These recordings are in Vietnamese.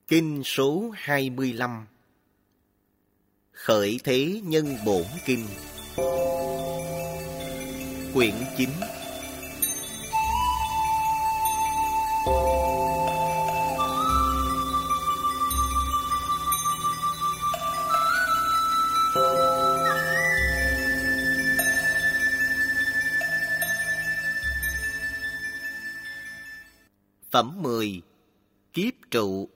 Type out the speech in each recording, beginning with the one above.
Kinh số 25. Khởi Thế Nhân Bổn Kinh. Quyển 9. Phẩm 10. Kiếp trụ.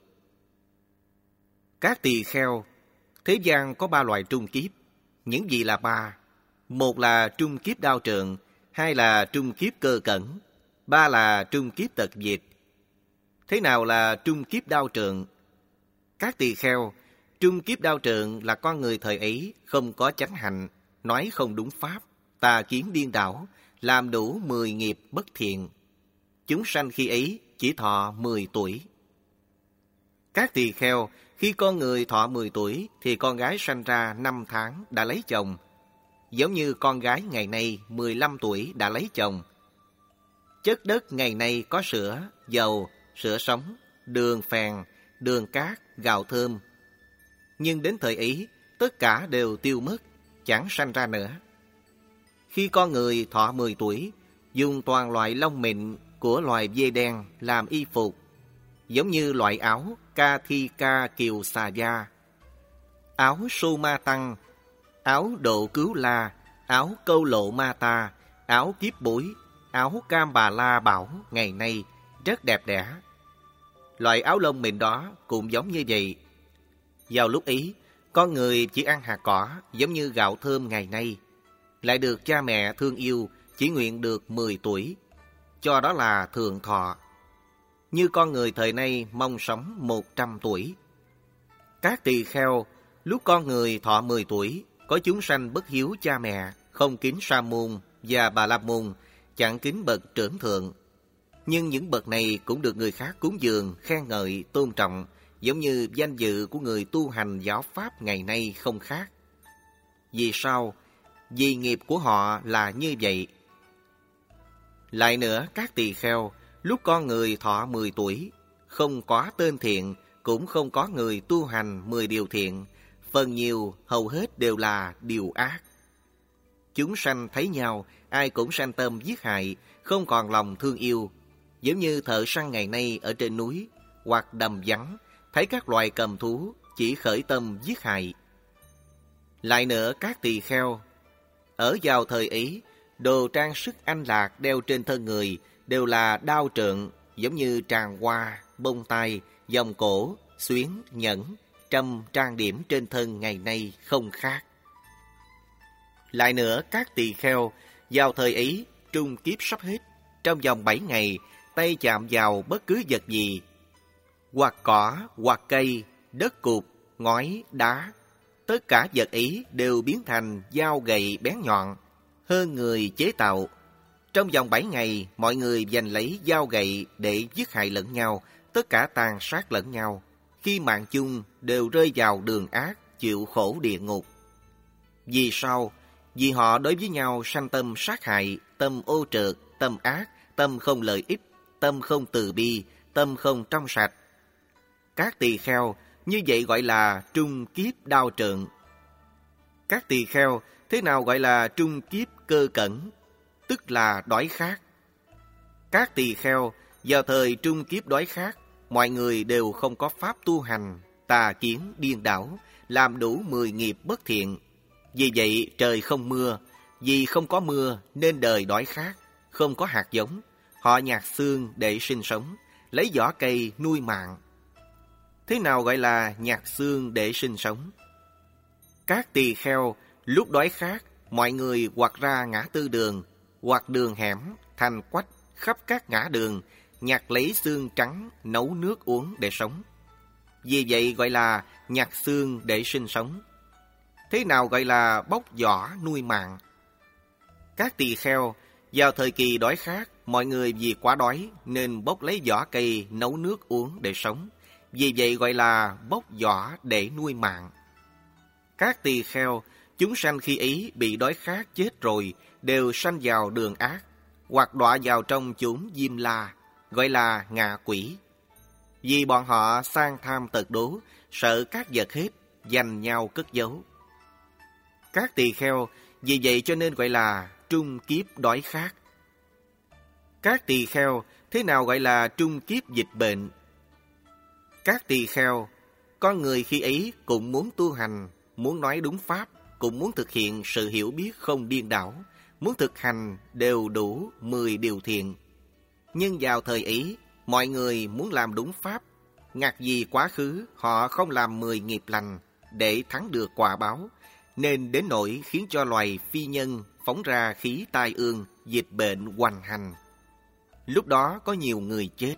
Các tỳ kheo, thế gian có 3 loại trung kiếp. Những gì là 3? 1 là trung kiếp đao trượng, 2 là trung kiếp cơ cẩn, 3 là trung kiếp tật diệt. Thế nào là trung kiếp đao trượng? Các tỳ kheo, trung kiếp đao trượng là con người thời ấy không có chánh hạnh, nói không đúng pháp, tà kiến điên đảo, làm đủ 10 nghiệp bất thiện. Chúng sanh khi ấy chỉ thọ 10 tuổi. Các tỳ kheo, khi con người thọ 10 tuổi thì con gái sanh ra 5 tháng đã lấy chồng. Giống như con gái ngày nay 15 tuổi đã lấy chồng. Chất đất ngày nay có sữa, dầu, sữa sống, đường phèn, đường cát, gạo thơm. Nhưng đến thời ấy, tất cả đều tiêu mất, chẳng sanh ra nữa. Khi con người thọ 10 tuổi, dùng toàn loại lông mịn của loài dê đen làm y phục, giống như loại áo Kathika Kiều Xà Da, áo Soma Tăng, áo Độ Cứu La, áo Câu Lộ Ma Ta, áo Kiếp Bối, áo Cam Bà La Bảo ngày nay rất đẹp đẽ. Loại áo lông mịn đó cũng giống như vậy. Vào lúc ấy, con người chỉ ăn hạt cỏ giống như gạo thơm ngày nay, lại được cha mẹ thương yêu, chỉ nguyện được 10 tuổi, cho đó là thượng thọ. Như con người thời nay mong sống 100 tuổi. Các tỳ kheo, lúc con người thọ 10 tuổi, có chúng sanh bất hiếu cha mẹ, không kính Sa môn và Bà La môn, chẳng kính bậc trưởng thượng. Nhưng những bậc này cũng được người khác cúng dường, khen ngợi, tôn trọng, giống như danh dự của người tu hành giáo pháp ngày nay không khác. Vì sao? Vì nghiệp của họ là như vậy. Lại nữa, các tỳ kheo, lúc con người thọ 10 tuổi, không có tên thiện, cũng không có người tu hành 10 điều thiện, phần nhiều hầu hết đều là điều ác. Chúng sanh thấy nhau, ai cũng sanh tâm giết hại, không còn lòng thương yêu, giống như thợ săn ngày nay ở trên núi hoặc đầm vắng, thấy các loài cầm thú chỉ khởi tâm giết hại. Lại nữa, các tỳ kheo, ở vào thời ấy, đồ trang sức anh lạc đeo trên thân người đều là đao trượng, giống như tràng hoa, bông tai, vòng cổ, xuyến, nhẫn, trâm, trang điểm trên thân ngày nay không khác. Lại nữa, các tỳ kheo, vào thời ấy, trung kiếp sắp hết, trong vòng 7 ngày, tay chạm vào bất cứ vật gì, hoặc cỏ, hoặc cây, đất cụt, ngói, đá, tất cả vật ấy đều biến thành dao gậy bén nhọn, hơn người chế tạo. Trong vòng 7 ngày, mọi người giành lấy dao gậy để giết hại lẫn nhau, tất cả tàn sát lẫn nhau. Khi mạng chung đều rơi vào đường ác, chịu khổ địa ngục. Vì sao? Vì họ đối với nhau sanh tâm sát hại, tâm ô trượt, tâm ác, tâm không lợi ích, tâm không từ bi, tâm không trong sạch. Các tỳ kheo, như vậy gọi là trung kiếp đao trượng. Các tỳ kheo, thế nào gọi là trung kiếp cơ cẩn, tức là đói khát. Các tỳ kheo, vào thời trung kiếp đói khát, mọi người đều không có pháp tu hành, tà kiến điên đảo, làm đủ 10 nghiệp bất thiện. Vì vậy trời không mưa, vì không có mưa nên đời đói khát, không có hạt giống, họ nhặt xương để sinh sống, lấy vỏ cây nuôi mạng. Thế nào gọi là nhặt xương để sinh sống? Các tỳ kheo, lúc đói khát, mọi người hoặc ra ngã tư đường, hoặc đường hẻm, thành quách, khắp các ngã đường, nhặt lấy xương trắng, nấu nước uống để sống. Vì vậy gọi là nhặt xương để sinh sống. Thế nào gọi là bóc vỏ nuôi mạng? Các tỳ kheo, vào thời kỳ đói khát, mọi người vì quá đói nên bóc lấy vỏ cây nấu nước uống để sống. Vì vậy gọi là bóc vỏ để nuôi mạng. Các tỳ kheo, chúng sanh khi ấy bị đói khát chết rồi, đều sanh vào đường ác, hoặc đọa vào trong chốn Diêm La, gọi là ngạ quỷ. Vì bọn họ sang tham tật đố, sợ các vật hết, giành nhau cất giấu. Các tỳ kheo vì vậy cho nên gọi là trung kiếp đói khát. Các tỳ kheo thế nào gọi là trung kiếp dịch bệnh? Các tỳ kheo, con người khi ấy cũng muốn tu hành, muốn nói đúng pháp, cũng muốn thực hiện sự hiểu biết không điên đảo, muốn thực hành đều đủ 10 điều thiện. Nhưng vào thời ấy, mọi người muốn làm đúng pháp, ngạc gì quá khứ họ không làm 10 nghiệp lành để thắng được quả báo, nên đến nỗi khiến cho loài phi nhân phóng ra khí tai ương, dịch bệnh hoành hành. Lúc đó có nhiều người chết.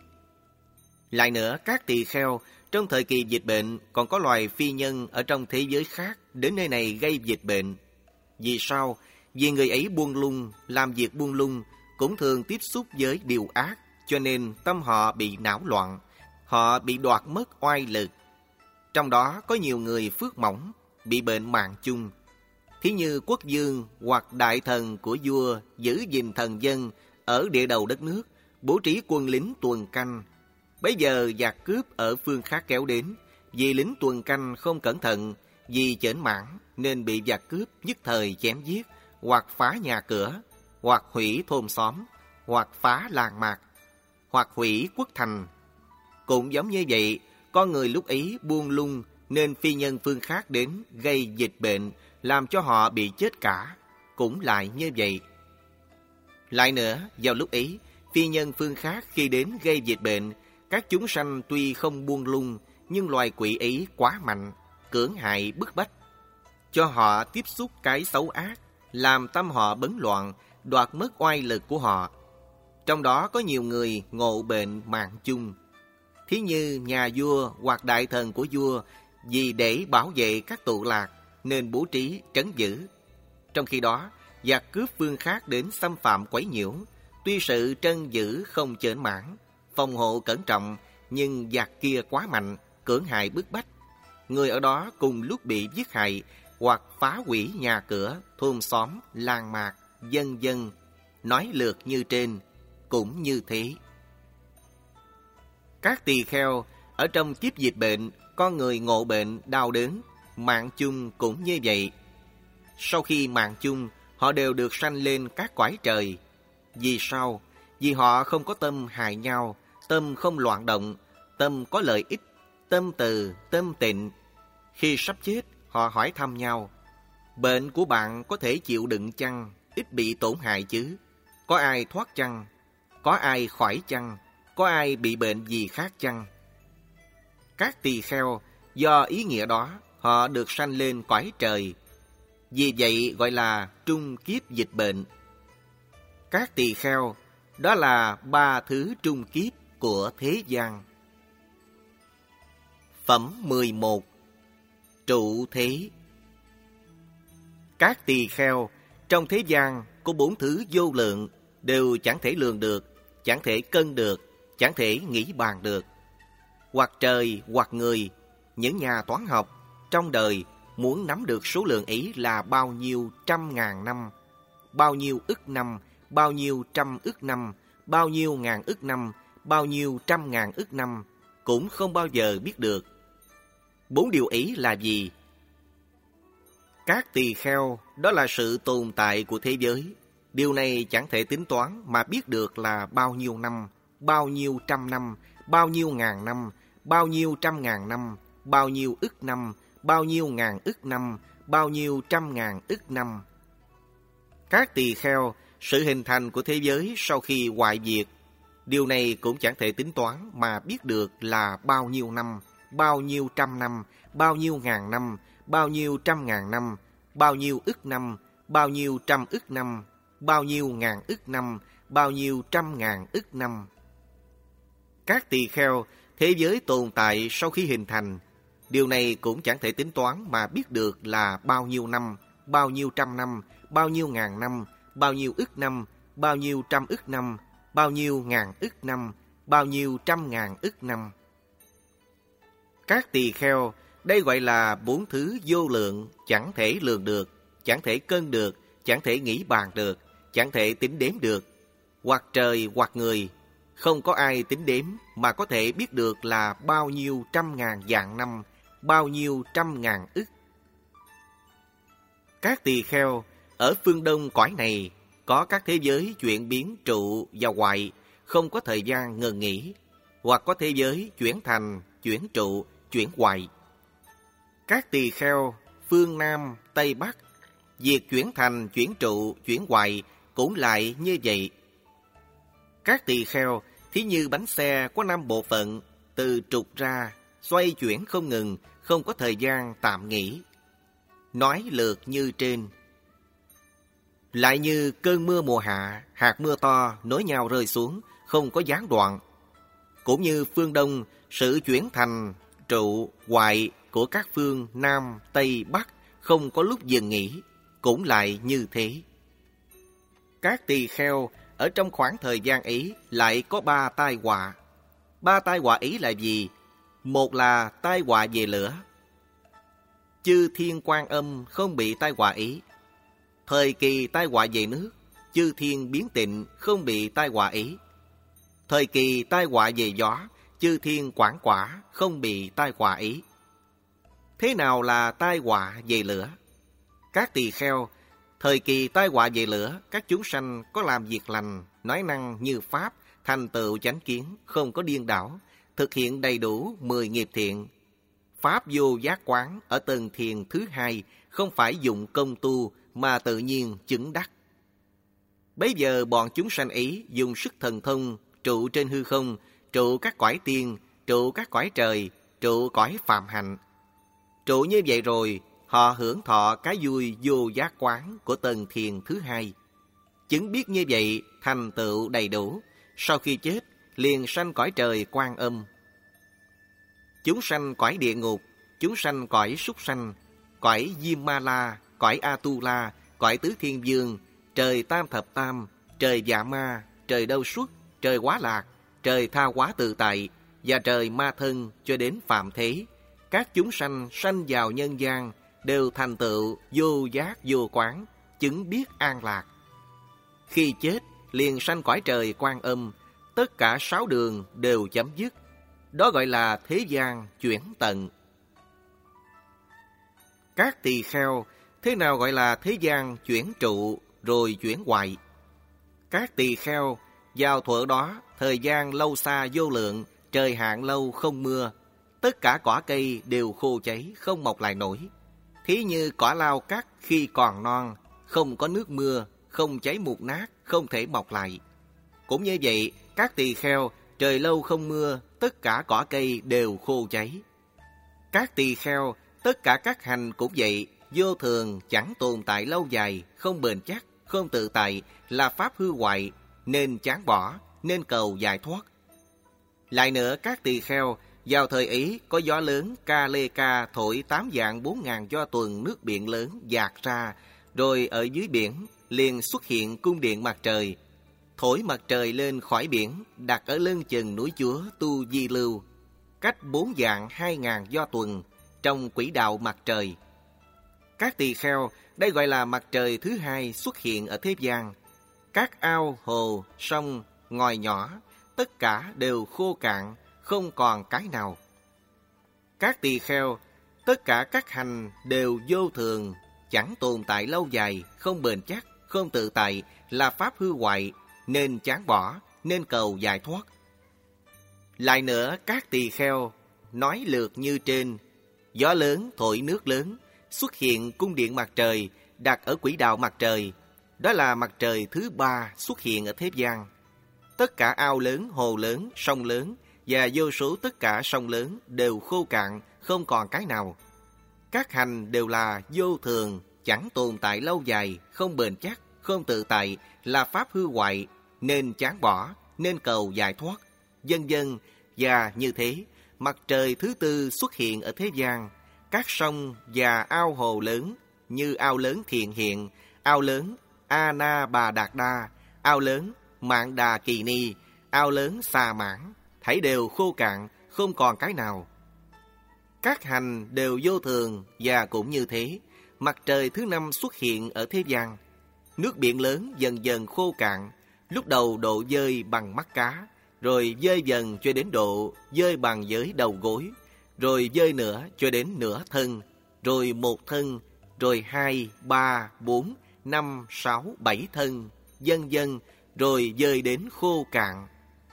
Lại nữa, các tỳ kheo trong thời kỳ dịch bệnh còn có loài phi nhân ở trong thế giới khác đến nơi này gây dịch bệnh. Vì sao? Vì người ấy buông lung, làm việc buông lung, cũng thường tiếp xúc với điều ác, cho nên tâm họ bị não loạn, họ bị đoạt mất oai lực. Trong đó có nhiều người phước mỏng, bị bệnh mạng chung. Thí như quốc vương hoặc đại thần của vua giữ gìn thần dân ở địa đầu đất nước, bố trí quân lính tuần canh. Bấy giờ giặc cướp ở phương khác kéo đến, vì lính tuần canh không cẩn thận, vì chểnh mãn nên bị giặc cướp nhất thời chém giết, hoặc phá nhà cửa, hoặc hủy thôn xóm, hoặc phá làng mạc, hoặc hủy quốc thành. Cũng giống như vậy, con người lúc ấy buông lung nên phi nhân phương khác đến gây dịch bệnh, làm cho họ bị chết cả, cũng lại như vậy. Lại nữa, vào lúc ấy, phi nhân phương khác khi đến gây dịch bệnh, các chúng sanh tuy không buông lung, nhưng loài quỷ ấy quá mạnh, cưỡng hại bức bách, cho họ tiếp xúc cái xấu ác, làm tâm họ bấn loạn, đoạt mất oai lực của họ. Trong đó có nhiều người ngộ bệnh mạng chung. Thí như nhà vua hoặc đại thần của vua, vì để bảo vệ các tụ lạc nên bố trí trấn giữ. Trong khi đó, giặc cướp phương khác đến xâm phạm quấy nhiễu, tuy sự trấn giữ không chểnh mãn, phòng hộ cẩn trọng, nhưng giặc kia quá mạnh, cưỡng hại bức bách. Người ở đó cùng lúc bị giết hại, hoặc phá hủy nhà cửa, thôn xóm, làng mạc, vân vân. Nói lượt như trên, cũng như thế. Các tỳ kheo ở trong kiếp dịch bệnh, con người ngộ bệnh đau đớn, mạng chung cũng như vậy. Sau khi mạng chung, họ đều được sanh lên các cõi trời. Vì sao? Vì họ không có tâm hại nhau, tâm không loạn động, tâm có lợi ích, tâm từ, tâm tịnh. Khi sắp chết, họ hỏi thăm nhau: bệnh của bạn có thể chịu đựng chăng? Ít bị tổn hại chứ? Có ai thoát chăng? Có ai khỏi chăng? Có ai bị bệnh gì khác chăng? Các tỳ kheo do ý nghĩa đó, họ được sanh lên cõi trời. Vì vậy gọi là trung kiếp dịch bệnh. Các tỳ kheo, đó là 3 thứ trung kiếp của thế gian. Phẩm 11. Trụ thế. Các tỳ kheo, trong thế gian có 4 thứ vô lượng, đều chẳng thể lường được, chẳng thể cân được, chẳng thể nghĩ bàn được. Hoặc trời, hoặc người, những nhà toán học trong đời muốn nắm được số lượng ấy là bao nhiêu trăm ngàn năm, bao nhiêu ức năm, bao nhiêu trăm ức năm, bao nhiêu ngàn ức năm, bao nhiêu trăm ngàn ức năm, cũng không bao giờ biết được. 4 điều ấy là gì? Các tỳ kheo, đó là sự tồn tại của thế giới. Điều này chẳng thể tính toán mà biết được là bao nhiêu năm, bao nhiêu trăm năm, bao nhiêu ngàn năm, bao nhiêu trăm ngàn năm, bao nhiêu ức năm, bao nhiêu ngàn ức năm, bao nhiêu trăm ngàn ức năm. Các tỳ kheo, sự hình thành của thế giới sau khi hoại diệt, điều này cũng chẳng thể tính toán mà biết được là bao nhiêu năm, bao nhiêu trăm năm, bao nhiêu ngàn năm, bao nhiêu trăm ngàn năm, bao nhiêu ức năm, bao nhiêu trăm ức năm, bao nhiêu ngàn ức năm, bao nhiêu trăm ngàn ức năm. Các tỳ kheo, thế giới tồn tại sau khi hình thành, điều này cũng chẳng thể tính toán mà biết được là bao nhiêu năm, bao nhiêu trăm năm, bao nhiêu ngàn năm, bao nhiêu ức năm, bao nhiêu trăm ức năm, bao nhiêu ngàn ức năm, bao nhiêu trăm ngàn ức năm. Các tỳ kheo, đây gọi là 4 thứ vô lượng, chẳng thể lường được, chẳng thể cân được, chẳng thể nghĩ bàn được, chẳng thể tính đếm được. Hoặc trời, hoặc người, không có ai tính đếm mà có thể biết được là bao nhiêu trăm ngàn vạn năm, bao nhiêu trăm ngàn ức. Các tỳ kheo ở phương đông cõi này có các thế giới chuyển biến trụ và hoại, không có thời gian ngừng nghỉ, hoặc có thế giới chuyển thành, chuyển trụ, chuyển hoại. Các tỳ kheo phương Nam, Tây Bắc, việc chuyển thành, chuyển trụ, chuyển hoại cũng lại như vậy. Các tỳ kheo thí như bánh xe có 5 bộ phận, từ trục ra, xoay chuyển không ngừng, không có thời gian tạm nghỉ. Nói lượt như trên. Lại như cơn mưa mùa hạ, hạt mưa to nối nhau rơi xuống, không có gián đoạn. Cũng như phương Đông, sự chuyển thành, trụ, hoại của các phương Nam, Tây, Bắc không có lúc dừng nghỉ, cũng lại như thế. Các tỳ kheo ở trong khoảng thời gian ấy lại có 3 tai họa. 3 tai họa ấy là gì? Một là tai họa về lửa. Chư Thiên Quan Âm không bị tai họa ấy. Thời kỳ tai họa về nước, chư thiên biến tịnh không bị tai họa ấy. Thời kỳ tai họa về gió, chư thiên quảng quả không bị tai họa ấy. Thế nào là tai họa về lửa? Các tỳ kheo, thời kỳ tai họa về lửa, các chúng sanh có làm việc lành, nói năng như pháp, thành tựu chánh kiến, không có điên đảo, thực hiện đầy đủ 10 nghiệp thiện. Pháp vô giác quán ở tầng thiền thứ 2, không phải dụng công tu mà tự nhiên chứng đắc. Bấy giờ bọn chúng sanh ấy dùng sức thần thông trụ trên hư không, trụ các cõi tiên, trụ các cõi trời, trụ cõi phạm hạnh. Trụ như vậy rồi, họ hưởng thọ cái vui vô giác quán của tầng thiền thứ 2. Chứng biết như vậy, thành tựu đầy đủ, sau khi chết, liền sanh cõi trời Quan Âm. Chúng sanh cõi địa ngục, chúng sanh cõi súc sanh, cõi Diêm Ma La, cõi Atula, cõi Tứ Thiên Vương, trời Tam Thập Tam, trời Dạ Ma, trời Đâu Xuất, trời Quá Lạc, trời Tha Hóa Tự Tại và trời Ma Thân cho đến Phạm Thế. Các chúng sanh sanh vào nhân gian đều thành tựu vô giác vô quán, chứng biết an lạc. Khi chết, liền sanh cõi trời Quan Âm, tất cả 6 đường đều chấm dứt. Đó gọi là thế gian chuyển tận. Các tỳ kheo, thế nào gọi là thế gian chuyển trụ rồi chuyển hoại? Các tỳ kheo, vào thuở đó, thời gian lâu xa vô lượng, trời hạn lâu không mưa, tất cả cỏ cây đều khô cháy, không mọc lại nổi. Thí như cỏ lau cắt khi còn non, không có nước mưa, không cháy mục nát, không thể mọc lại. Cũng như vậy, các tỳ kheo, trời lâu không mưa, tất cả cỏ cây đều khô cháy. Các tỳ kheo, tất cả các hành cũng vậy, vô thường, chẳng tồn tại lâu dài, không bền chắc, không tự tại, là pháp hư hoại, nên chán bỏ, nên cầu giải thoát. Lại nữa, các tỳ kheo, vào thời ấy có gió lớn Ca Lê Ca thổi 8 vạn 4 ngàn do tuần nước biển lớn dạt ra, rồi ở dưới biển liền xuất hiện cung điện mặt trời. Thổi mặt trời lên khỏi biển, đặt ở lưng chừng núi Chúa Tu Di Lưu, cách 4 vạn 2 ngàn do tuần, trong quỹ đạo mặt trời. Các tỳ kheo, đây gọi là mặt trời thứ 2 xuất hiện ở thế gian. Các ao, hồ, sông, ngòi nhỏ, tất cả đều khô cạn, không còn cái nào. Các tỳ kheo, tất cả các hành đều vô thường, chẳng tồn tại lâu dài, không bền chắc, không tự tại, là pháp hư hoại, nên chán bỏ, nên cầu giải thoát. Lại nữa, các tỳ kheo, nói lượt như trên, gió lớn thổi nước lớn, xuất hiện cung điện mặt trời, đặt ở quỹ đạo mặt trời, đó là mặt trời thứ 3 xuất hiện ở thế gian. Tất cả ao lớn, hồ lớn, sông lớn và vô số tất cả sông lớn đều khô cạn, không còn cái nào. Các hành đều là vô thường, chẳng tồn tại lâu dài, không bền chắc, không tự tại, là pháp hư hoại, nên chán bỏ, nên cầu giải thoát, vân vân. Và như thế, mặt trời thứ 4 xuất hiện ở thế gian. Các sông và ao hồ lớn như ao lớn Thiện Hiện, ao lớn A Na Bà Đạt Đa, ao lớn Mạn Đà Kỳ Ni, ao lớn Xà Mãn, thảy đều khô cạn, không còn cái nào. Các hành đều vô thường, và cũng như thế, mặt trời thứ 5 xuất hiện ở thế gian. Nước biển lớn dần dần khô cạn, lúc đầu độ dơi bằng mắt cá, rồi dơi dần cho đến độ dơi bằng với đầu gối, rồi dơi nữa cho đến nửa thân, rồi 1 thân, rồi 2, 3, 4, 5, 6, 7 thân, vân vân, rồi dơi đến khô cạn.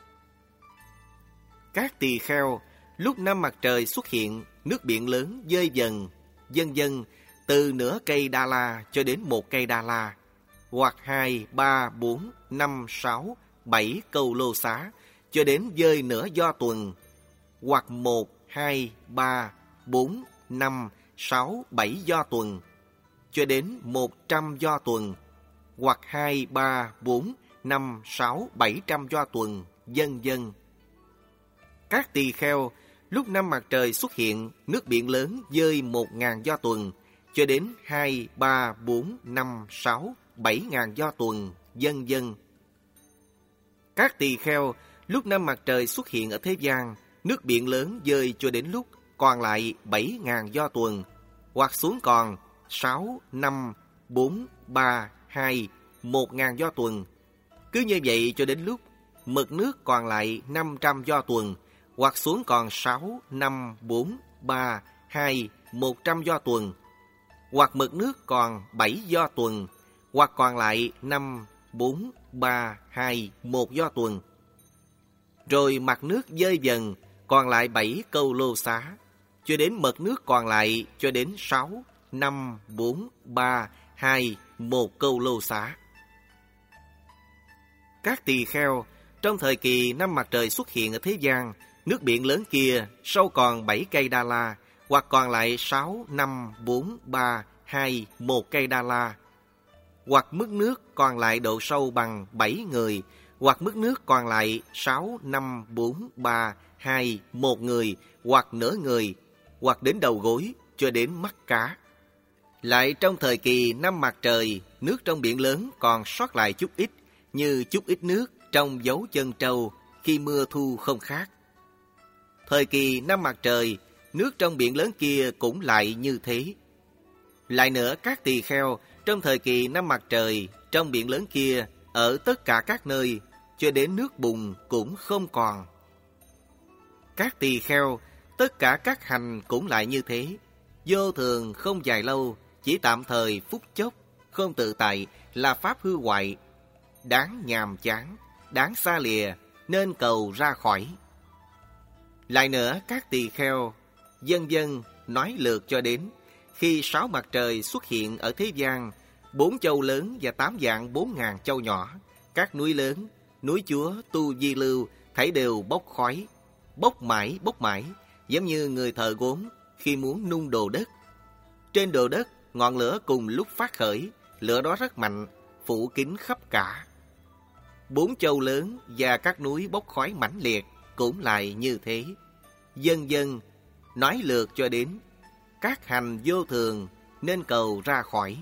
Các tỳ kheo, lúc năm mặt trời xuất hiện, nước biển lớn dơi dần, vân vân, từ nửa cây đa la cho đến 1 cây đa la, hoặc 2, 3, 4, 5, 6, 7 câu lô xá, cho đến dơi nửa do tuần, hoặc 1, 2, 3, 4, 5, 6, 7 do tuần, cho đến 100 do tuần, hoặc 2, 3, 4, 5, 6, 700 do tuần, vân vân. Các tỳ kheo, lúc năm mặt trời xuất hiện, nước biển lớn dơi 1.000 do tuần, cho đến 2, 3, 4, 5, 6, 7.000 do tuần, vân vân. Các tỳ kheo, lúc năm mặt trời xuất hiện ở thế gian, nước biển lớn dơi cho đến lúc còn lại 7.000 do tuần, hoặc xuống còn 6, 5, 4, 3, 2, 1.000 do tuần. Cứ như vậy cho đến lúc mực nước còn lại 500 do tuần, hoặc xuống còn 6, 5, 4, 3, 2, 100 do tuần, hoặc mực nước còn 7 do tuần, hoặc còn lại 5, 4, 3, 2, 1 do tuần. Rồi mặt nước dơi dần, còn lại 7 câu lô xá, cho đến mực nước còn lại cho đến 6, 5, 4, 3, 2, 1 câu lô xá. Các tỳ kheo, trong thời kỳ năm mặt trời xuất hiện ở thế gian, nước biển lớn kia sâu còn 7 cây đa la, hoặc còn lại 6, 5, 4, 3, 2, 1 cây đa la, hoặc mức nước còn lại độ sâu bằng 7 người, hoặc mức nước còn lại 6, 5, 4, 3, 2, 1 người, hoặc nửa người, hoặc đến đầu gối cho đến mắt cá. Lại trong thời kỳ năm mặt trời, nước trong biển lớn còn sót lại chút ít, như chút ít nước trong dấu chân trâu khi mưa thu không khác. Thời kỳ năm mặt trời, nước trong biển lớn kia cũng lại như thế. Lại nữa, các tỳ kheo, trong thời kỳ năm mặt trời, trong biển lớn kia, ở tất cả các nơi, cho đến nước bùn cũng không còn. Các tỳ kheo, tất cả các hành cũng lại như thế. Vô thường không dài lâu, chỉ tạm thời phút chốc, không tự tại, là pháp hư hoại, đáng nhàm chán, đáng xa lìa, nên cầu ra khỏi. Lại nữa, các tỳ kheo, vân vân nói lượt cho đến khi 6 mặt trời xuất hiện ở thế gian, 4 châu lớn và 8 vạn 4.000 châu nhỏ, các núi lớn, núi Chúa, Tu Di Lưu, thảy đều bốc khói, bốc mãi, giống như người thợ gốm khi muốn nung đồ đất. Trên đồ đất, ngọn lửa cùng lúc phát khởi, lửa đó rất mạnh, phủ kín khắp cả. 4 châu lớn và các núi bốc khói mãnh liệt cũng lại như thế. Vân vân nói lượt cho đến các hành vô thường nên cầu ra khỏi.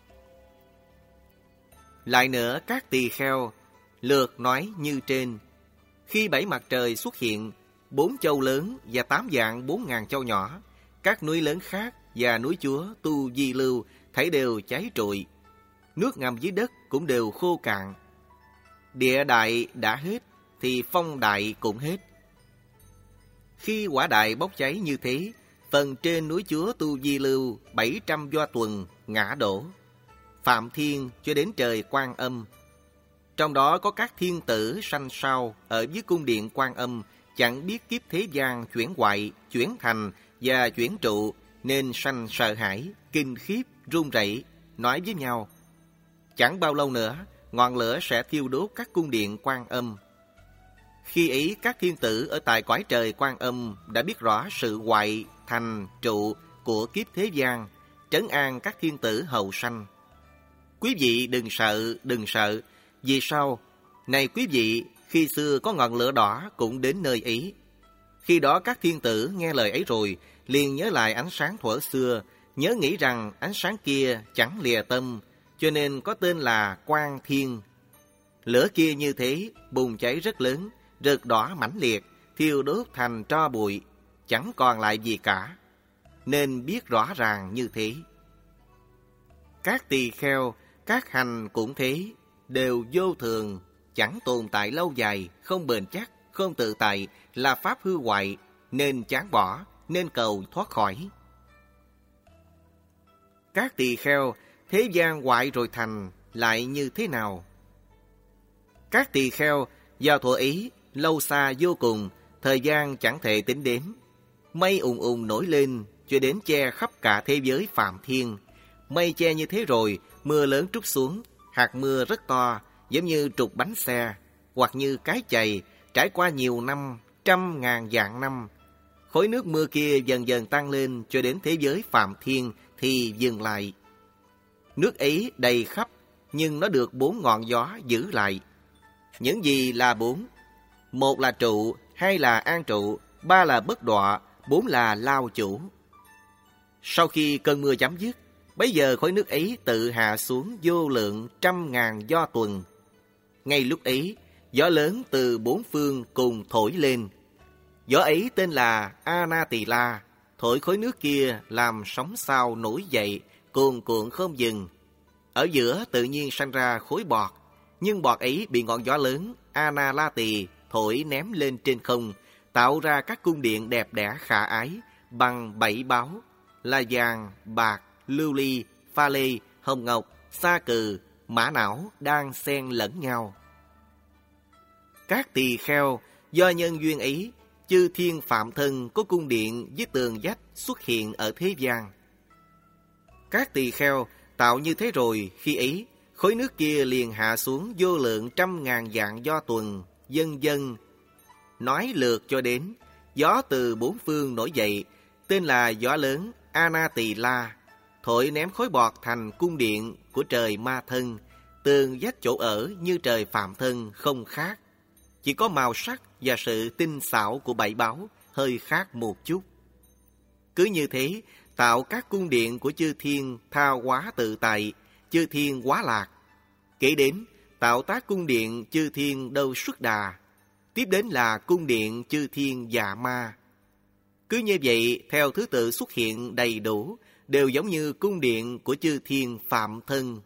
Lại nữa, các tỳ kheo lượt nói như trên. Khi 7 mặt trời xuất hiện, 4 châu lớn và 8 vạn 4.000 châu nhỏ, các núi lớn khác và núi Chúa, Tu Di Lưu, thảy đều cháy trụi. Nước ngầm dưới đất cũng đều khô cạn. Địa đại đã hết, thì phong đại cũng hết. Khi quả đại bốc cháy như thế, phần trên núi Chúa Tu Di Lưu 700 do tuần ngã đổ, Phạm Thiên cho đến trời Quan Âm. Trong đó có các thiên tử sanh sao ở dưới cung điện Quan Âm, chẳng biết kiếp thế gian chuyển hoại, chuyển thành và chuyển trụ, nên sanh sợ hãi, kinh khiếp, run rẩy, nói với nhau: chẳng bao lâu nữa, ngọn lửa sẽ thiêu đốt các cung điện Quan Âm. Khi ấy, các thiên tử ở tại cõi trời Quan Âm đã biết rõ sự hoại, thành, trụ của kiếp thế gian, trấn an các thiên tử hậu sanh. Quý vị đừng sợ, vì sao? Này quý vị, khi xưa có ngọn lửa đỏ cũng đến nơi ấy. Khi đó các thiên tử nghe lời ấy rồi, liền nhớ lại ánh sáng thuở xưa, nhớ nghĩ rằng ánh sáng kia chẳng lìa tâm, cho nên có tên là Quan Thiên. Lửa kia như thế, bùng cháy rất lớn, rực đỏ mãnh liệt, thiêu đốt thành tro bụi, chẳng còn lại gì cả, nên biết rõ ràng như thế. Các tỳ kheo, các hành cũng thế, đều vô thường, chẳng tồn tại lâu dài, không bền chắc, không tự tại, là pháp hư hoại, nên chán bỏ, nên cầu thoát khỏi. Các tỳ kheo, thế gian hoại rồi thành, lại như thế nào? Các tỳ kheo, vào thuở ấy, lâu xa vô cùng, thời gian chẳng thể tính đếm. Mây ùng ùng nổi lên, cho đến che khắp cả thế giới phạm thiên. Mây che như thế rồi, mưa lớn trút xuống, hạt mưa rất to, giống như trục bánh xe, hoặc như cái chày, trải qua nhiều năm, trăm ngàn vạn năm. Khối nước mưa kia dần dần tăng lên cho đến thế giới phạm thiên thì dừng lại. Nước ấy đầy khắp, nhưng nó được 4 ngọn gió giữ lại. Những gì là 4? 1 là trụ, 2 là an trụ, 3 là bất đọa, 4 là lao chủ. Sau khi cơn mưa chấm dứt, bấy giờ khối nước ấy tự hạ xuống vô lượng trăm ngàn do tuần. Ngay lúc ấy, gió lớn từ 4 phương cùng thổi lên. Gió ấy tên là Anatila, thổi khối nước kia làm sóng sao nổi dậy, cuồn cuộn không dừng. Ở giữa tự nhiên sanh ra khối bọt, nhưng bọt ấy bị ngọn gió lớn Analati thổi ném lên trên không, tạo ra các cung điện đẹp đẽ khả ái bằng 7 báu là vàng, bạc, lưu ly, pha lê, hồng ngọc, sa cừ, mã não đang xen lẫn nhau. Các tỳ kheo, do nhân duyên ấy, chư thiên phạm thân có cung điện với tường vách xuất hiện ở thế gian. Các tỳ kheo tạo như thế rồi, khi ấy khối nước kia liền hạ xuống vô lượng trăm ngàn vạn do tuần, vân vân. Nói lượt cho đến, gió từ 4 phương nổi dậy, tên là gió lớn Anatila, thổi ném khối bọt thành cung điện của trời ma thân, tường vách chỗ ở như trời phạm thân không khác. Chỉ có màu sắc và sự tinh xảo của 7 báu hơi khác một chút. Cứ như thế, tạo các cung điện của chư thiên tha hóa tự tại, chư thiên hóa lạc. Kể đến, tạo tác cung điện chư thiên đâu xuất đà. Tiếp đến là cung điện chư thiên dạ ma. Cứ như vậy, theo thứ tự xuất hiện đầy đủ, đều giống như cung điện của chư thiên phạm thân.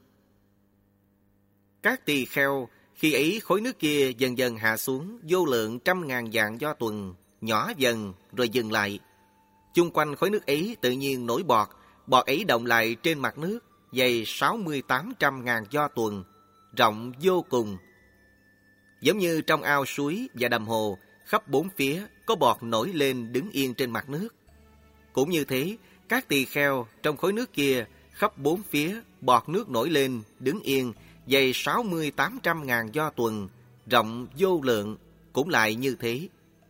Các tỳ kheo, khi ấy khối nước kia dần dần hạ xuống vô lượng trăm ngàn vạn do tuần, nhỏ dần rồi dừng lại. Chung quanh khối nước ấy tự nhiên nổi bọt, bọt ấy động lại trên mặt nước, dày 6800.000 do tuần, rộng vô cùng. Giống như trong ao suối và đầm hồ, khắp 4 phía có bọt nổi lên đứng yên trên mặt nước. Cũng như thế, các tỳ kheo trong khối nước kia, khắp 4 phía bọt nước nổi lên đứng yên, dày 6800.000 do tuần, rộng vô lượng, cũng lại như thế.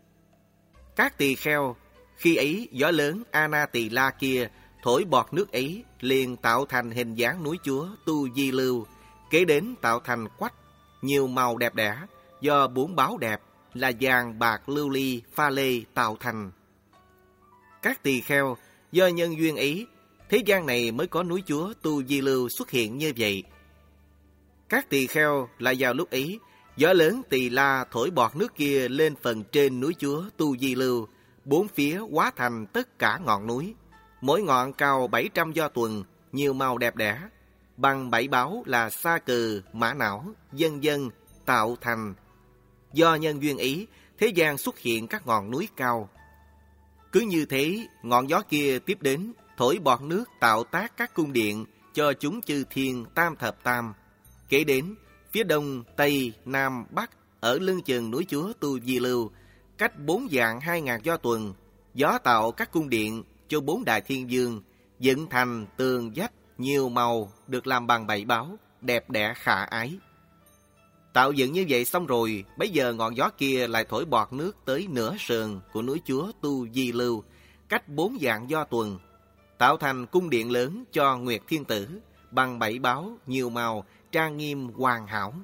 Các tỳ kheo, khi ấy gió lớn Anatila kia thổi bọt nước ấy liền tạo thành hình dáng núi chúa Tu Di Lưu, kế đến tạo thành quách nhiều màu đẹp đẽ do 4 báu đẹp là vàng, bạc, lưu ly, pha lê tạo thành. Các tỳ kheo, do nhân duyên ấy, thế gian này mới có núi chúa Tu Di Lưu xuất hiện như vậy. Các tỳ kheo lại vào lúc ấy, gió lớn Tỳ La thổi bọt nước kia lên phần trên núi chúa Tu Di Lưu, 4 phía hóa thành tất cả ngọn núi. Mỗi ngọn cao 700 do tuần, nhiều màu đẹp đẽ, bằng 7 báu là sa cừ, mã não, vân vân tạo thành. Do nhân duyên ý, thế gian xuất hiện các ngọn núi cao. Cứ như thế, ngọn gió kia tiếp đến, thổi bọt nước tạo tác các cung điện cho chúng chư thiên tam thập tam. Kể đến, phía đông, tây, nam, bắc, ở lưng chừng núi chúa Tu Di Lưu, cách 4 vạn 2.000 do tuần, gió tạo các cung điện cho 4 đại thiên vương, dựng thành tường vách nhiều màu được làm bằng 7 báu, đẹp đẽ khả ái. Tạo dựng như vậy xong rồi, bấy giờ ngọn gió kia lại thổi bọt nước tới nửa sườn của núi chúa Tu Di Lưu, cách 4 vạn do tuần, tạo thành cung điện lớn cho Nguyệt Thiên Tử, bằng 7 báu, nhiều màu, trang nghiêm hoàn hảo.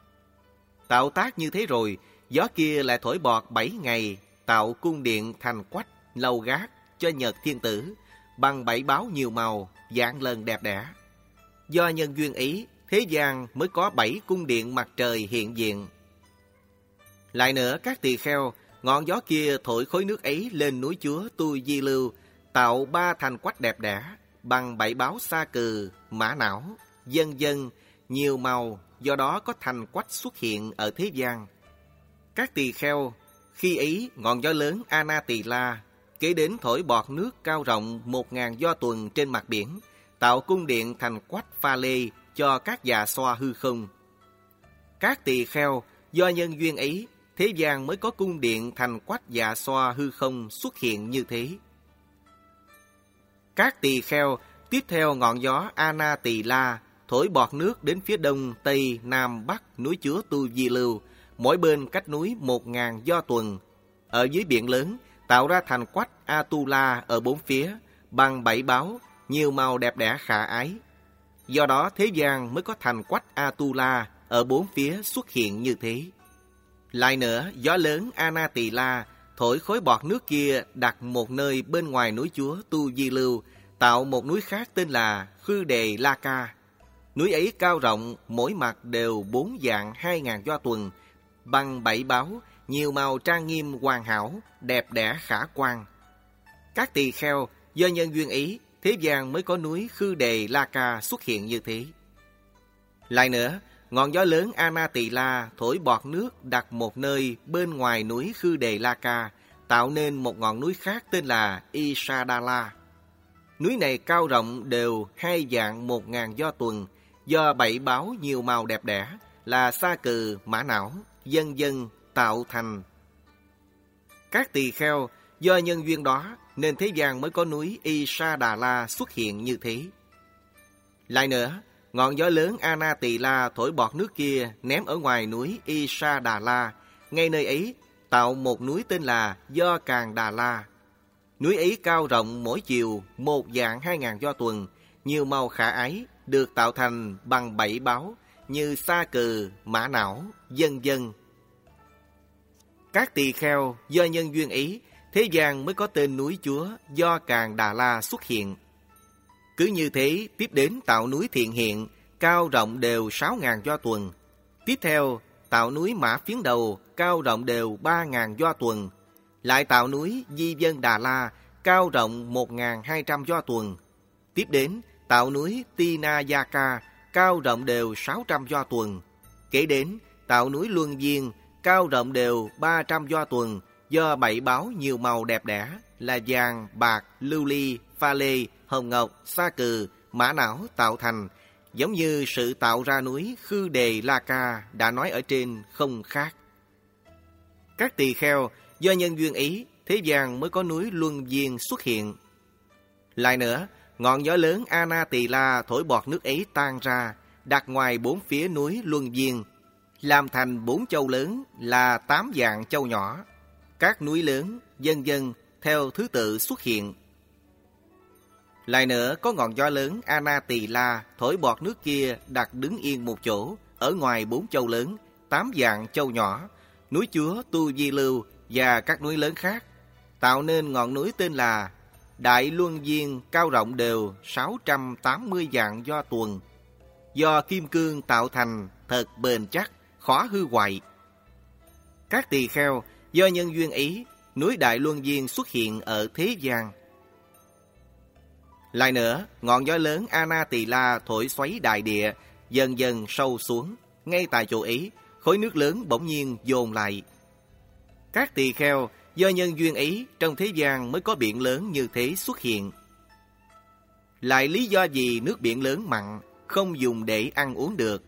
Tạo tác như thế rồi, gió kia lại thổi bọt 7 ngày, tạo cung điện thành quách, lầu gác cho Nhật Thiên Tử, bằng 7 báu nhiều màu, vạn lần đẹp đẽ. Do nhân duyên ấy, thế gian mới có 7 cung điện mặt trời hiện diện. Lại nữa, các tỳ kheo, ngọn gió kia thổi khối nước ấy lên núi chúa Tu Di Lưu, tạo 3 thành quách đẹp đẽ, bằng 7 báu sa cừ, mã não, vân vân, nhiều màu, do đó có thành quách xuất hiện ở thế gian. Các tỳ kheo, Khi ấy, ngọn gió lớn Anatila kế đến thổi bọt nước cao rộng 1.000 do tuần trên mặt biển, tạo cung điện thành quách pha lê cho các già xoa hư không. Các tỳ kheo, do nhân duyên ấy, thế gian mới có cung điện thành quách dạ xoa hư không xuất hiện như thế. Các tỳ kheo tiếp theo ngọn gió Anatila thổi bọt nước đến phía đông, tây, nam, bắc núi chứa Tu Di Lưu, mỗi bên cách núi 1.000 do tuần. Ở dưới biển lớn, tạo ra thành quách Atula ở bốn phía, bằng 7 báo, nhiều màu đẹp đẽ khả ái. Do đó thế gian mới có thành quách Atula ở bốn phía xuất hiện như thế. Lại nữa, gió lớn Anatila thổi khối bọt nước kia đặt một nơi bên ngoài núi chúa Tu Di Lưu, tạo một núi khác tên là Khư Đề La Ca. Núi ấy cao rộng, mỗi mặt đều 4 dạng 2.000 do tuần, bằng 7 báo, nhiều màu trang nghiêm hoàn hảo, đẹp đẽ khả quan. Các tỳ kheo, do nhân duyên ấy, thế gian mới có núi Khư Đề La Ca xuất hiện như thế. Lại nữa, ngọn gió lớn Anatila thổi bọt nước đặt một nơi bên ngoài núi Khư Đề La Ca, tạo nên một ngọn núi khác tên là Isadala. Núi này cao rộng đều 2 dạng 1.000 do tuần, do 7 báo nhiều màu đẹp đẽ là sa cừ, mã não, vân vân tạo thành. Các tỳ kheo, do nhân duyên đó nên thế gian mới có núi Isadala xuất hiện như thế. Lại nữa, ngọn gió lớn Anatila thổi bọt nước kia ném ở ngoài núi Isadala, ngay nơi ấy tạo một núi tên là Do Càn Đà La. Núi ấy cao rộng mỗi chiều 1 dạng 2.000 do tuần, nhiều màu khả ái, được tạo thành bằng 7 báo như sa cừ, mã não, vân vân. Các tỳ kheo, do nhân duyên ấy, thế gian mới có tên núi chúa Do Càn Đà La xuất hiện. Cứ như thế, tiếp đến tạo núi Thiện Hiện, cao rộng đều 6.000 do tuần. Tiếp theo, tạo núi Mã Phiến Đầu, cao rộng đều 3.000 do tuần. Lại tạo núi Di Vân Đà La, cao rộng 1.200 do tuần. Tiếp đến, tạo núi Tinayaka, cao rộng đều 600 do tuần. Kế đến, tạo núi Luân Viên, cao rộng đều 300 do tuần, do 7 báo nhiều màu đẹp đẽ là vàng, bạc, lưu ly, pha lê, hồng ngọc, sa cừ, mã não tạo thành, giống như sự tạo ra núi Khư Đề La Ca đã nói ở trên không khác. Các tỳ kheo, do nhân duyên ý, thế gian mới có núi Luân Viên xuất hiện. Lại nữa, ngọn gió lớn Anatila thổi bọt nước ấy tan ra, đặt ngoài 4 phía núi Luân Viên, làm thành 4 châu lớn là 8 dạng châu nhỏ. Các núi lớn, vân vân theo thứ tự xuất hiện. Lại nữa, có ngọn gió lớn Anatila thổi bọt nước kia đặt đứng yên một chỗ, ở ngoài 4 châu lớn, 8 dạng châu nhỏ, núi chúa Tu Di Lưu và các núi lớn khác, tạo nên ngọn núi tên là Đại Luân Viên, cao rộng đều 680 dạng do tuần, do kim cương tạo thành, thật bền chắc, khó hư hoại. Các tỳ kheo, do nhân duyên ý, núi Đại Luân Viên xuất hiện ở thế gian. Lại nữa, ngọn gió lớn Anatila thổi xoáy đại địa, dần dần sâu xuống. Ngay tại chỗ ấy, khối nước lớn bỗng nhiên dồn lại. Các tỳ kheo, do nhân duyên ấy, trong thế gian mới có biển lớn như thế xuất hiện. Lại lý do gì nước biển lớn mặn, không dùng để ăn uống được?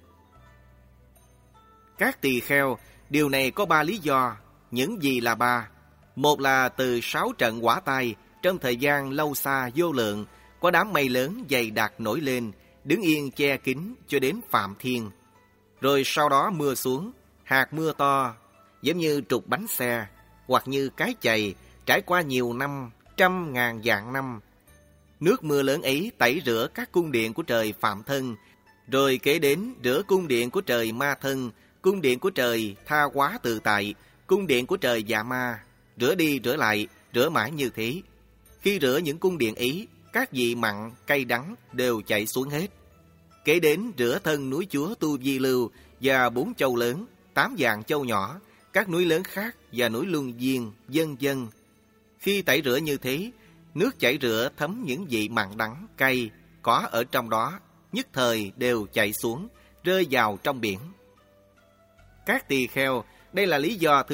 Các tỳ kheo, điều này có 3 lý do. Những gì là 3? Một là từ 6 trận hỏa tai, trong thời gian lâu xa vô lượng, có đám mây lớn dày đặc nổi lên, đứng yên che kín cho đến Phạm Thiên. Rồi sau đó mưa xuống, hạt mưa to, giống như trục bánh xe, hoặc như cái chày, trải qua nhiều năm, 100.000 vạn năm. Nước mưa lớn ấy tẩy rửa các cung điện của trời Phạm Thân, rồi kế đến rửa cung điện của trời Ma Thân, cung điện của trời Tha Hóa Tự Tại, cung điện của trời Dạ Ma, rửa đi rửa lại, rửa mãi như thế. Khi rửa những cung điện ấy, các vị mặn, cay đắng đều chảy xuống hết. Kế đến rửa thân núi chúa Tu Di Lưu và 4 châu lớn, 8 dạng châu nhỏ, các núi lớn khác và núi Luân Viên, vân vân. Khi tẩy rửa như thế, nước chảy rửa thấm những vị mặn đắng, cay có ở trong đó, nhất thời đều chảy xuống, rơi vào trong biển. Các tỳ kheo, đây là lý do thứ nhất,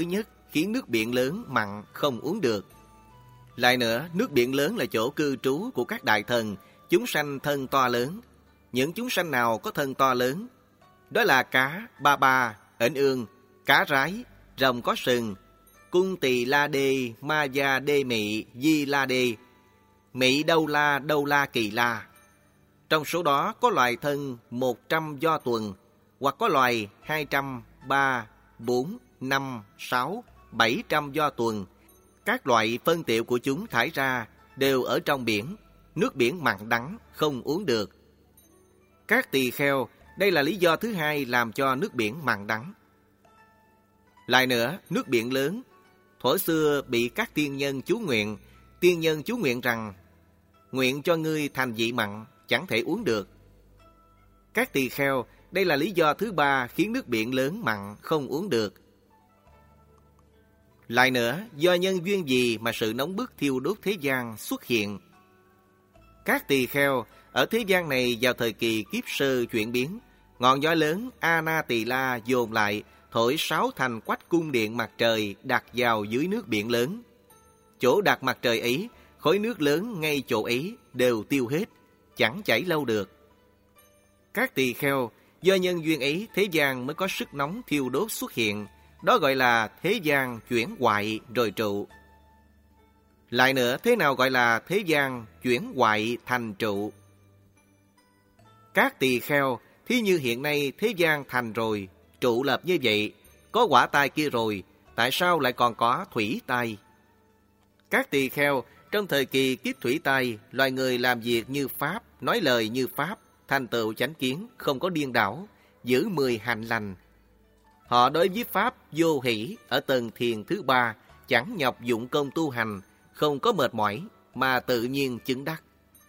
khiến nước biển lớn mặn không uống được. Lại nữa, nước biển lớn là chỗ cư trú của các đại thần, chúng sanh thân to lớn. Những chúng sanh nào có thân to lớn? Đó là cá, ba ba, ếnh ương, cá rái, rồng có sừng, cung tỳ la đê, ma gia đê mị, di la đê, mị đâu la kỳ la. Trong số đó có loài thân 100 do tuần, hoặc có loài 200, 3, 4, 5, 6, 700 do tuần. Các loại phân tiệu của chúng thải ra đều ở trong biển, nước biển mặn đắng, không uống được. Các tỳ kheo, đây là lý do thứ hai làm cho nước biển mặn đắng. Lại nữa, nước biển lớn, thuở xưa bị các tiên nhân chú nguyện rằng, nguyện cho ngươi thành vị mặn, chẳng thể uống được. Các tỳ kheo, đây là lý do thứ ba khiến nước biển lớn mặn, không uống được. Lại nữa, do nhân duyên gì mà sự nóng bức thiêu đốt thế gian xuất hiện? Các tỳ kheo, ở thế gian này vào thời kỳ kiếp sơ chuyển biến, ngọn gió lớn Ana Tỳ La dồn lại, thổi 6 thành quách cung điện mặt trời đặt vào dưới nước biển lớn. Chỗ đặt mặt trời ấy, khối nước lớn ngay chỗ ấy đều tiêu hết, chẳng chảy lâu được. Các tỳ kheo, do nhân duyên ấy thế gian mới có sức nóng thiêu đốt xuất hiện, đó gọi là thế gian chuyển hoại rồi trụ. Lại nữa, thế nào gọi là thế gian chuyển hoại thành trụ? Các tỳ kheo, thí như hiện nay thế gian thành rồi, trụ lập như vậy, có hỏa tai kia rồi, tại sao lại còn có thủy tai? Các tỳ kheo, trong thời kỳ kiếp thủy tai, loài người làm việc như Pháp, nói lời như Pháp, thành tựu chánh kiến, không có điên đảo, giữ 10 hạnh lành. Họ đối với Pháp vô hỷ ở tầng thiền thứ 3, chẳng nhọc dụng công tu hành, không có mệt mỏi, mà tự nhiên chứng đắc.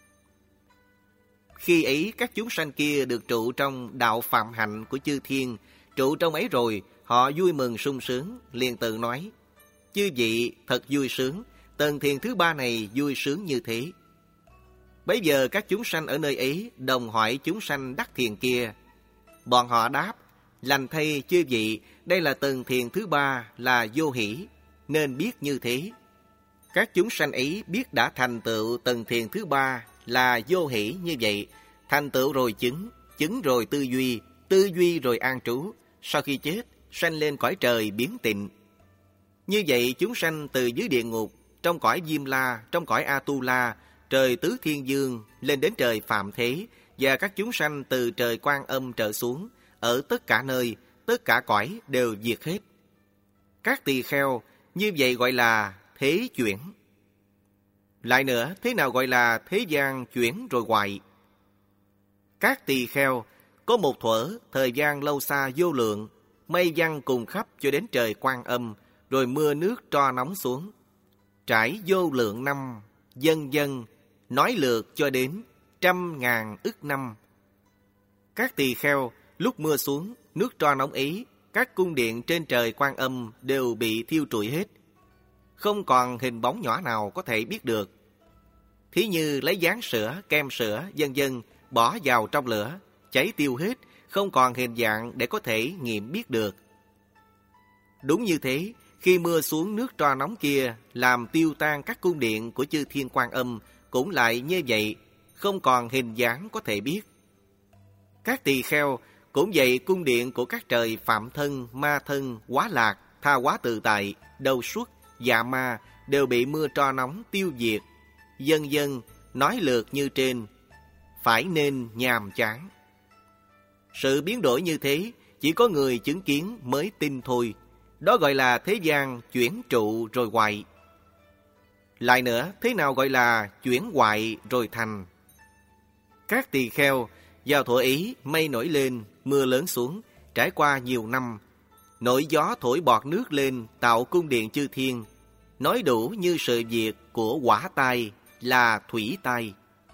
Khi ấy các chúng sanh kia được trụ trong đạo phạm hạnh của chư thiên, trụ trong ấy rồi, họ vui mừng sung sướng, liền tự nói, chư vị thật vui sướng, tầng thiền thứ 3 này vui sướng như thế. Bấy giờ các chúng sanh ở nơi ấy đồng hỏi chúng sanh đắc thiền kia. Bọn họ đáp, lành thay chư vị, đây là tầng thiền thứ 3 là vô hỷ, nên biết như thế. Các chúng sanh ấy biết đã thành tựu tầng thiền thứ 3 là vô hỷ như vậy, thành tựu rồi chứng rồi tư duy rồi an trú, sau khi chết, sanh lên cõi trời biến tịnh. Như vậy chúng sanh từ dưới địa ngục, trong cõi Diêm La, trong cõi A-tu-la, trời Tứ Thiên Dương, lên đến trời Phạm Thế, và các chúng sanh từ trời Quan Âm trở xuống, ở tất cả nơi, tất cả cõi đều diệt hết. Các tỳ kheo, như vậy gọi là thế chuyển. Lại nữa, thế nào gọi là thế gian chuyển rồi hoại? Các tỳ kheo, có một thuở, thời gian lâu xa vô lượng, mây giăng cùng khắp cho đến trời Quan Âm, rồi mưa nước tro nóng xuống. Trải vô lượng năm, dân, nói lượt cho đến 100.000 ức năm. Các tỳ kheo, lúc mưa xuống, nước tro nóng ấy, các cung điện trên trời Quan Âm đều bị thiêu trụi hết. Không còn hình bóng nhỏ nào có thể biết được. Thí như lấy gián sữa, kem sữa, dân, bỏ vào trong lửa, cháy tiêu hết, không còn hình dạng để có thể nghiệm biết được. Đúng như thế, khi mưa xuống nước tro nóng kia, làm tiêu tan các cung điện của chư thiên Quan Âm, cũng lại như vậy, không còn hình dáng có thể biết. Các tỳ kheo, cũng vậy cung điện của các trời Phạm Thân, Ma Thân, Quá Lạc, Tha Hóa Tự Tại, Đầu Xuất, Dạ Ma, đều bị mưa tro nóng tiêu diệt. Dân, nói lượt như trên, phải nên nhàm chán. Sự biến đổi như thế, chỉ có người chứng kiến mới tin thôi. Đó gọi là thế gian chuyển trụ rồi hoại. Lại nữa, thế nào gọi là chuyển hoại rồi thành? Các tỳ kheo, vào thuở ý, mây nổi lên, mưa lớn xuống, trải qua nhiều năm. Nổi gió thổi bọt nước lên, tạo cung điện chư thiên. Nói đủ như sự việc của hỏa tai là thủy tai.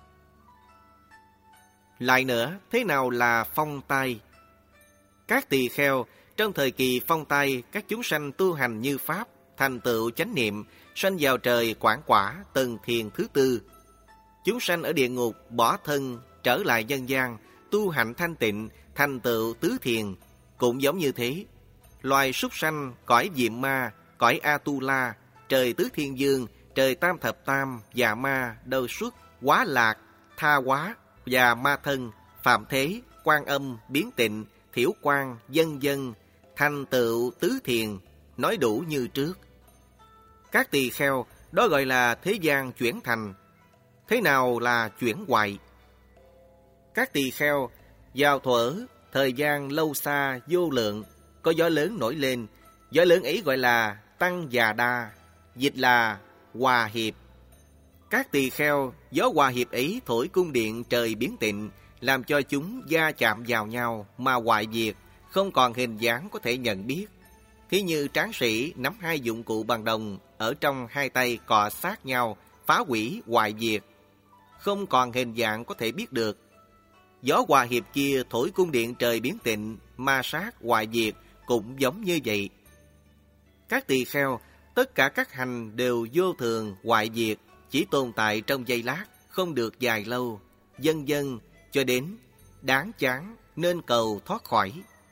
Lại nữa, thế nào là phong tai? Các tỳ kheo, trong thời kỳ phong tai, các chúng sanh tu hành như Pháp, thành tựu chánh niệm, sanh vào trời quảng quả, tầng thiền thứ 4. Chúng sanh ở địa ngục, bỏ thân, trở lại nhân gian, tu hạnh thanh tịnh, thành tựu tứ thiền, cũng giống như thế. Loài súc sanh, cõi diệm ma, cõi Atula, trời Tứ Thiên Dương, trời Tam Thập Tam, Dạ Ma, Đơ Xuất, Quá Lạc, Tha Quá và Ma Thân, Phạm Thế, Quan Âm, Biến Tịnh, Thiểu Quang, Dân Dân, thành tựu tứ thiền, nói đủ như trước. Các tỳ kheo, đó gọi là thế gian chuyển thành. Thế nào là chuyển hoại? Các tỳ kheo, vào thuở, thời gian lâu xa, vô lượng, có gió lớn nổi lên. Gió lớn ấy gọi là Tăng Già Đa, dịch là Hòa Hiệp. Các tỳ kheo, gió hòa hiệp ấy thổi cung điện trời biến tịnh, làm cho chúng va chạm vào nhau mà hoại diệt, không còn hình dáng có thể nhận biết. Thí như tráng sĩ nắm hai dụng cụ bằng đồng ở trong hai tay cọ sát nhau, phá hủy hoại diệt, không còn hình dạng có thể biết được. Gió hòa hiệp kia thổi cung điện trời biến tịnh, ma sát hoại diệt cũng giống như vậy. Các tỳ kheo, tất cả các hành đều vô thường hoại diệt, chỉ tồn tại trong giây lát, không được dài lâu, vân vân cho đến đáng chán nên cầu thoát khỏi.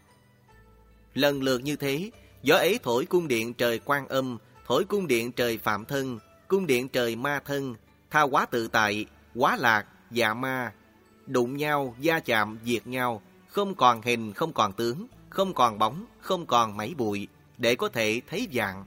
Lần lượt như thế, gió ấy thổi cung điện trời Quan Âm, thổi cung điện trời Phạm Thân, cung điện trời Ma Thân, Tha Hóa Tự Tại, Quá Lạc, Dạ Ma, đụng nhau, va chạm, diệt nhau, không còn hình, không còn tướng, không còn bóng, không còn mảy bụi, để có thể thấy dạng.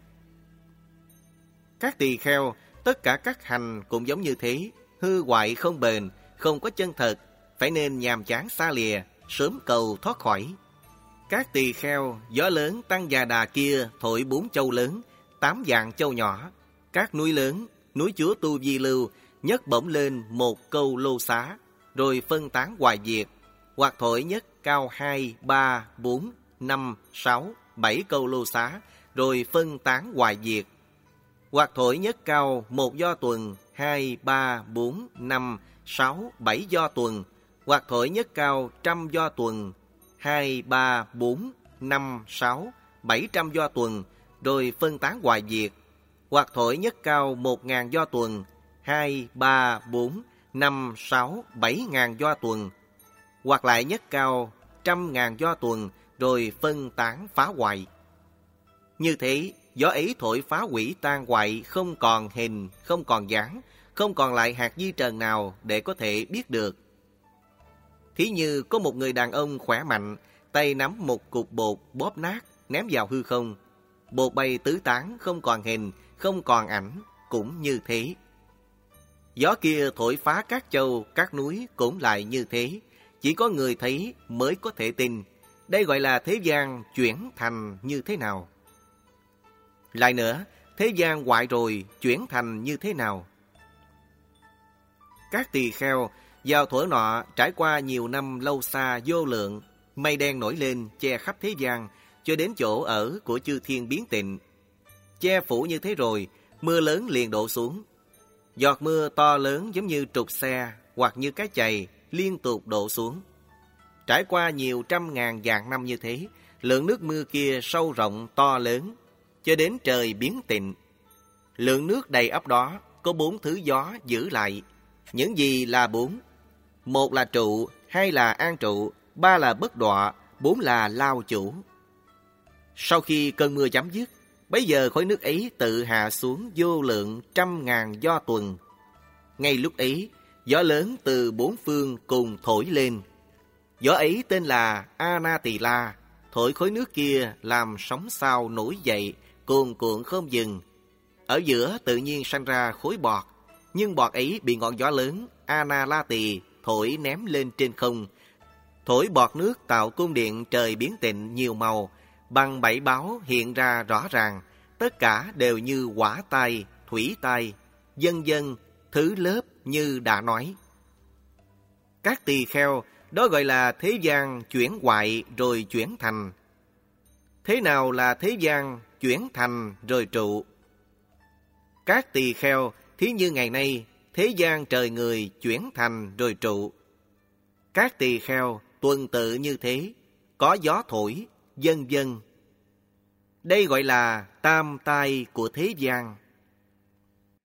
Các tỳ kheo, tất cả các hành cũng giống như thế, hư hoại không bền, không có chân thật, phải nên nhàm chán xa lìa, sớm cầu thoát khỏi. Các tỳ kheo, gió lớn Tăng Già Đà kia thổi 4 châu lớn, 8 dạng châu nhỏ. Các núi lớn, núi Chúa Tu Di Lưu, nhấc bổng lên một câu lô xá, rồi phân tán hoại diệt, hoặc thổi nhất cao 2, 3, 4, 5, 6, 7 câu lô xá, rồi phân tán hoại diệt. Hoặc thổi nhất cao 1 do tuần, 2, 3, 4, 5, 6, 7 do tuần, hoặc thổi nhất cao 100 do tuần, 2, 3, 4, 5, 6, 700 do tuần, rồi phân tán hoại diệt. Hoặc thổi nhất cao 1000 do tuần, 2, 3, 4, 5, 6, 7000 do tuần, hoặc lại nhất cao 100.000 do tuần, rồi phân tán phá hoại. Như thế, gió ấy thổi phá hủy tan hoại, không còn hình, không còn dáng, không còn lại hạt di trần nào để có thể biết được. Thí như có một người đàn ông khỏe mạnh, tay nắm một cục bột bóp nát, ném vào hư không. Bột bay tứ tán, không còn hình, không còn ảnh, cũng như thế. Gió kia thổi phá các châu, các núi cũng lại như thế. Chỉ có người thấy mới có thể tin. Đây gọi là thế gian chuyển thành như thế nào? Lại nữa, thế gian hoại rồi chuyển thành như thế nào? Các tỳ kheo, vào thuở nọ trải qua nhiều năm lâu xa vô lượng, mây đen nổi lên che khắp thế gian, cho đến chỗ ở của chư thiên biến tịnh. Che phủ như thế rồi, mưa lớn liền đổ xuống. Giọt mưa to lớn giống như trục xe hoặc như cái chày liên tục đổ xuống. Trải qua nhiều trăm ngàn vạn năm như thế, lượng nước mưa kia sâu rộng to lớn, cho đến trời biến tịnh. Lượng nước đầy ắp đó có 4 thứ gió giữ lại. Những gì là 4? 1 là trụ, 2 là an trụ, 3 là bất đọa, 4 là lao chủ. Sau khi cơn mưa chấm dứt, bấy giờ khối nước ấy tự hạ xuống vô lượng 100.000 do tuần. Ngay lúc ấy, gió lớn từ 4 phương cùng thổi lên. Gió ấy tên là Anatila, thổi khối nước kia làm sóng sao nổi dậy, cuồn cuộn không dừng. Ở giữa tự nhiên sanh ra khối bọt, nhưng bọt ấy bị ngọn gió lớn Analati thổi ném lên trên không. Thổi bọt nước tạo cung điện trời biến tịnh nhiều màu, bằng 7 báo hiện ra rõ ràng, tất cả đều như hỏa tai, thủy tai, vân vân, thứ lớp như đã nói. Các tỳ kheo, đó gọi là thế gian chuyển hoại rồi chuyển thành. Thế nào là thế gian chuyển thành rồi trụ? Các tỳ kheo, thí như ngày nay, thế gian trời người chuyển thành rồi trụ. Các tỳ kheo tuần tự như thế, có gió thổi, vân vân. Đây gọi là tam tai của thế gian.